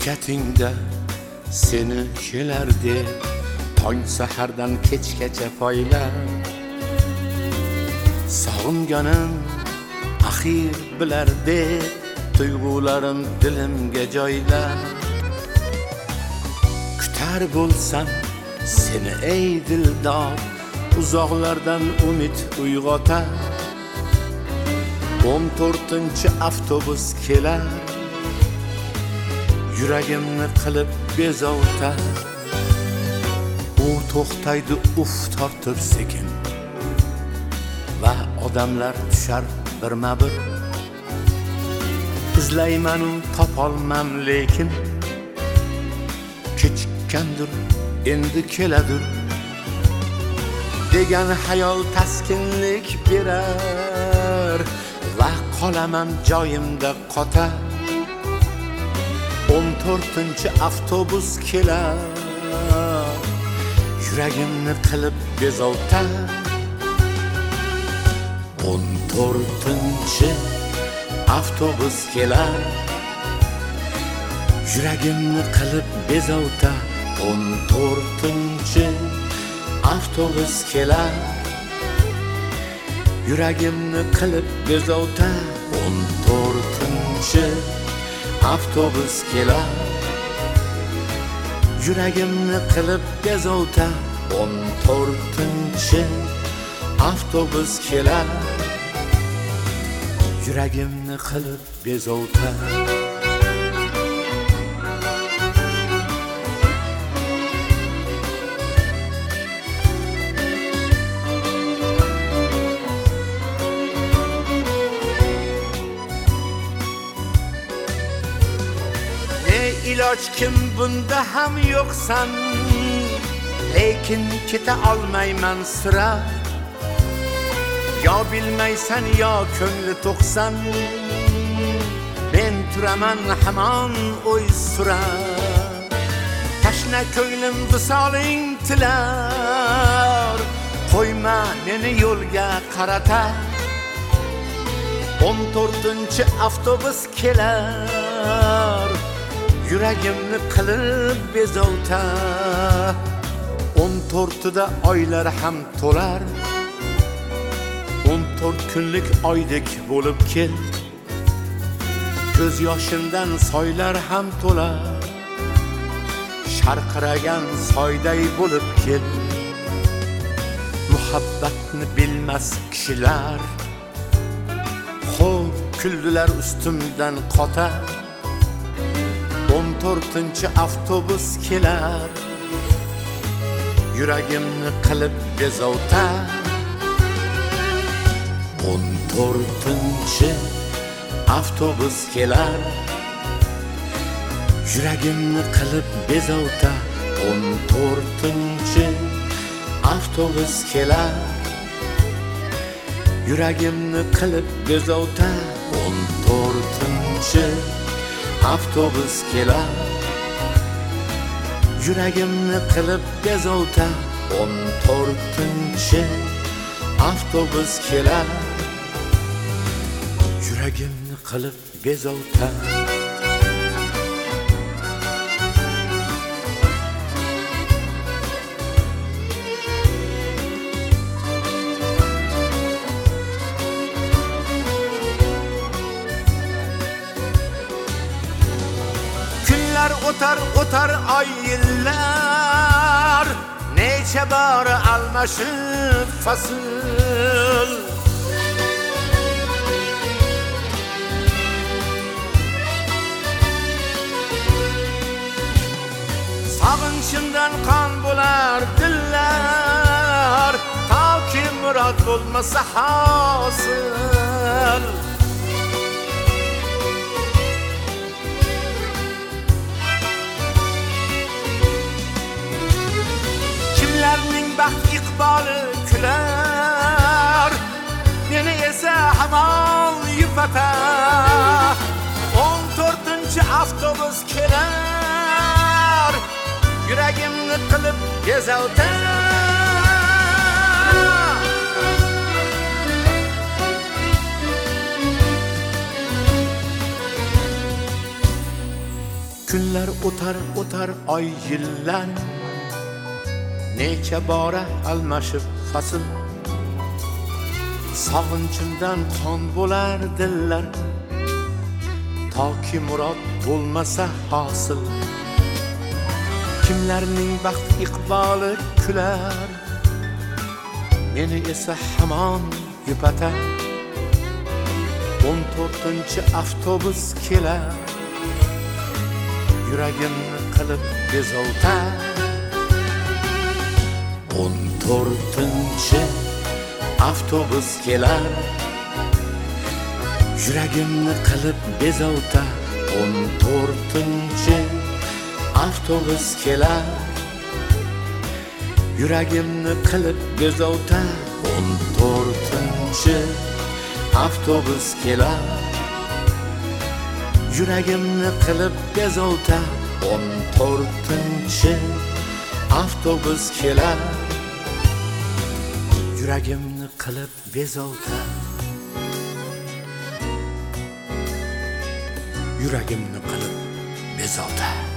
bekatingda seni kelar deb tong sahardan kechgacha poylab sog'inganim axir bilar deb tuyg'ularim dilimga joylab kutar bo'lsam seni ey dildor uzoqlardan umid uyg'otar 14-avtobus kelar yuragimni qilib bezovtar u to'xtaydi uf tortib sekin va odamlar tushar birma-bir izlayman u topolmam lekin kechikkandir endi keladir degan xayol taskinlik berar va qolaman joyimda qotar 14-avtobus kelar yuragimni qilib bezovtar 14-avtobus kelar yuragimni qilib bezovtar 14-avtobus kelar yuragimni qilib bezovtar 14-avtobus kelar yuragimni qilib bezovtar 14-avtobus kelar yuragimni qilib bezovtar İlaç kim bunda ham yoksan lekin keta olmayman sira yo bilmaysan yo ko'ngli to'qsan men turaman hamon o'y sura tashna ko'nglim visoling tilar qo'yma meni yo'lga qarata 14-avtobus kelar yuragimni qilib bezovtar 14da oylar ham to'lar 14 kunlik oydek bo'lib kel ko'z yoshimdan soylar ham to'lar sharqiragan soyday bo'lib kel muhabbatni bilmas kishilar xo'p kuldilar ustimdan qotar 14-avtobus kelar yuragimni qilib bezovtar 14-avtobus kelar yuragimni qilib bezovtar 14-avtobus kelar yuragimni qilib bezovtar 14-avtobus kelar yuragimni qilib bezovtar 14-avtobus kelar yuragimni qilib bezovtar O'tar ay yillar necha bor almashib fasl sog'inchimdan qon bo'lar dillar toki murod bo'lmasa hosil kimlarning baxt iqboli kular meni esa hamon yupatar 14-avtobus kelar yuragimni qilib bezovtar Kunlar o'tar oy yillar, necha bora almashib fasl. Sog'inchimdan qon bo'lar dillar, toki murod bo'lmasa hosil. Kimlarning baxt iqboli kular, meni esa hamon yupatar. 14-avtobus kelar, yuragimni qilib bezovtar. 14-avtobus kelar, yuragimni qilib bezovtar. 14-avtobus kelar, yuragimni qilib bezovtar. 14-avtobus kelar, yuragimni qilib bezovtar. 14-avtobus kelar, yuragimni qilib bezovtar. Yuragimni qilib bezovtar.